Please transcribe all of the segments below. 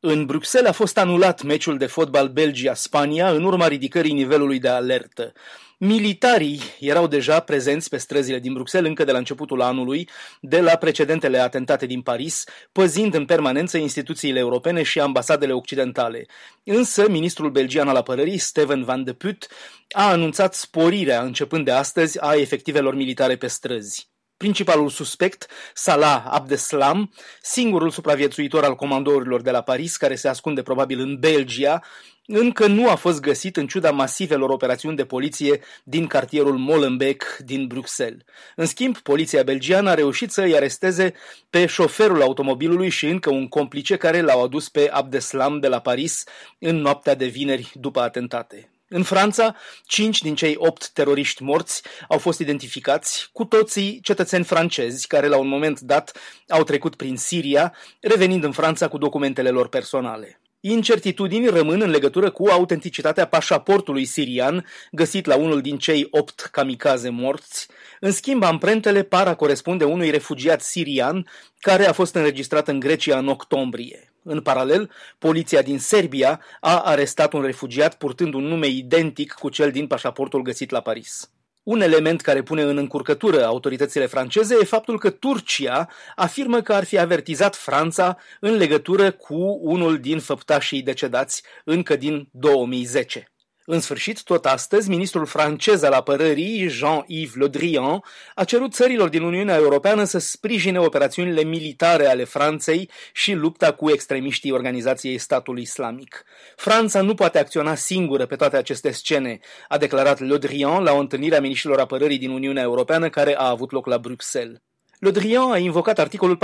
În Bruxelles a fost anulat meciul de fotbal Belgia-Spania în urma ridicării nivelului de alertă. Militarii erau deja prezenți pe străzile din Bruxelles încă de la începutul anului, de la precedentele atentate din Paris, păzind în permanență instituțiile europene și ambasadele occidentale. Însă, ministrul belgian al apărării, Steven Van de Putte, a anunțat sporirea, începând de astăzi, a efectivelor militare pe străzi. Principalul suspect, Salah Abdeslam, singurul supraviețuitor al comandourilor de la Paris, care se ascunde probabil în Belgia, încă nu a fost găsit în ciuda masivelor operațiuni de poliție din cartierul Molenbeek din Bruxelles. În schimb, poliția belgiană a reușit să îi aresteze pe șoferul automobilului și încă un complice care l-au adus pe Abdeslam de la Paris în noaptea de vineri după atentate. În Franța, 5 din cei 8 teroriști morți au fost identificați, cu toții cetățeni francezi care la un moment dat au trecut prin Siria, revenind în Franța cu documentele lor personale. Incertitudini rămân în legătură cu autenticitatea pașaportului sirian găsit la unul din cei 8 kamikaze morți. În schimb, amprentele par a corespunde unui refugiat sirian care a fost înregistrat în Grecia în octombrie. În paralel, poliția din Serbia a arestat un refugiat purtând un nume identic cu cel din pașaportul găsit la Paris. Un element care pune în încurcătură autoritățile franceze e faptul că Turcia afirmă că ar fi avertizat Franța în legătură cu unul din făptașii decedați încă din 2010. În sfârșit, tot astăzi, ministrul francez al apărării, Jean-Yves Le Drian, a cerut țărilor din Uniunea Europeană să sprijine operațiunile militare ale Franței și lupta cu extremiștii Organizației Statului Islamic. Franța nu poate acționa singură pe toate aceste scene, a declarat Le Drian la o întâlnire a miniștrilor apărării din Uniunea Europeană care a avut loc la Bruxelles. Le Drian a invocat articolul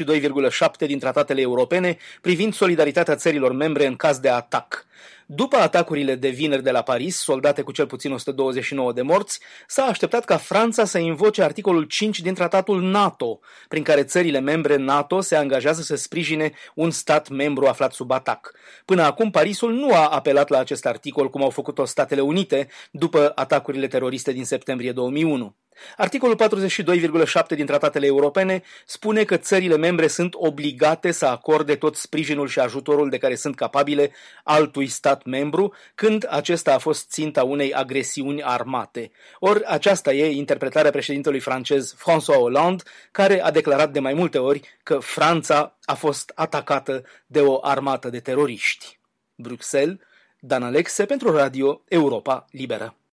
42,7 din tratatele europene privind solidaritatea țărilor membre în caz de atac. După atacurile de vineri de la Paris, soldate cu cel puțin 129 de morți, s-a așteptat ca Franța să invoce articolul 5 din tratatul NATO, prin care țările membre NATO se angajează să sprijine un stat membru aflat sub atac. Până acum, Parisul nu a apelat la acest articol, cum au făcut-o Statele Unite după atacurile teroriste din septembrie 2001. Articolul 42,7 din tratatele europene spune că țările membre sunt obligate să acorde tot sprijinul și ajutorul de care sunt capabile altui stat membru când acesta a fost ținta unei agresiuni armate. Ori aceasta e interpretarea președintelui francez François Hollande, care a declarat de mai multe ori că Franța a fost atacată de o armată de teroriști. Bruxelles, Dan Alexe pentru Radio Europa Liberă.